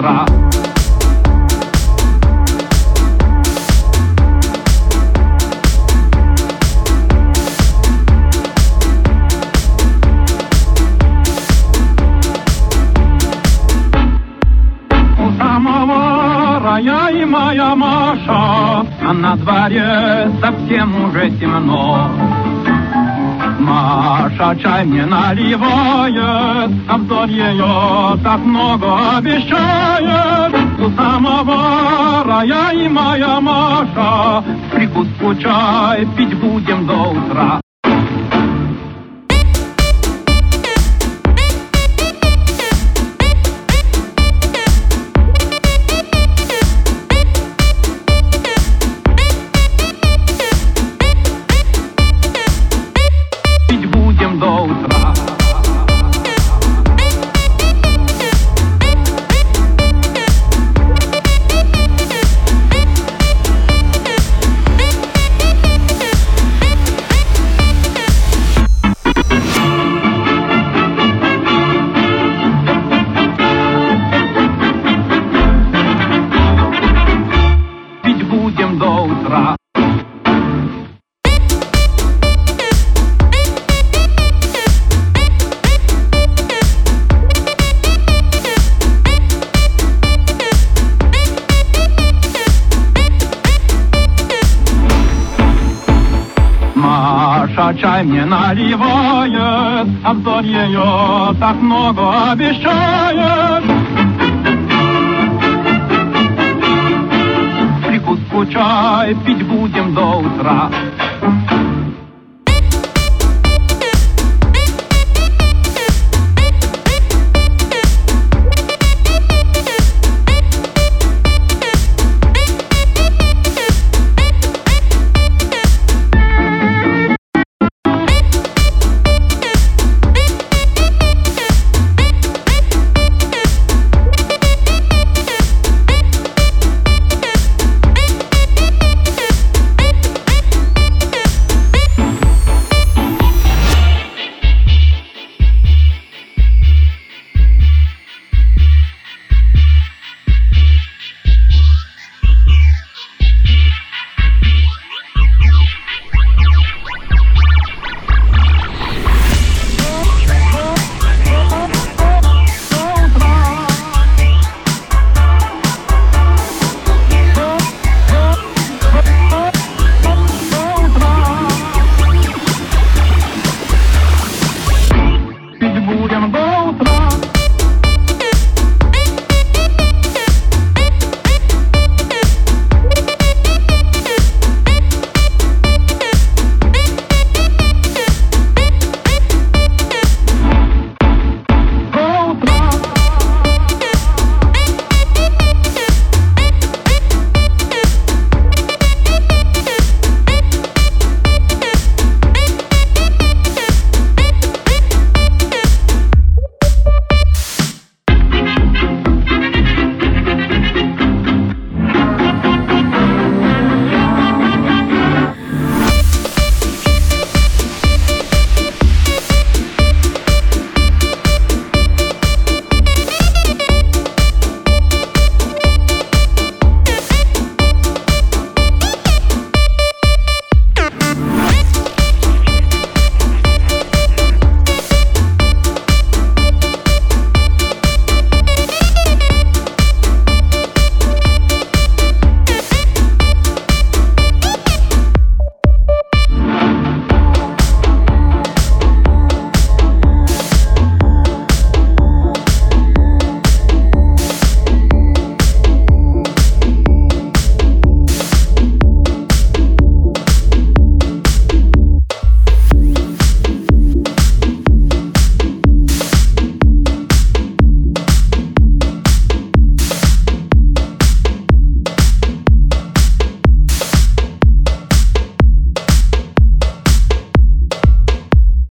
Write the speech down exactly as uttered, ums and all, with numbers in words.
утра. Я и моя Маша, а на дворе совсем уже темно. Маша чай мне наливает, а вдоль ее так много обещает. У самого я и моя Маша, прикуску чай пить будем до утра. Будем до утра. Маша чай мне наливает, а вдоль ее так много обещает. Чай пить будем до утра.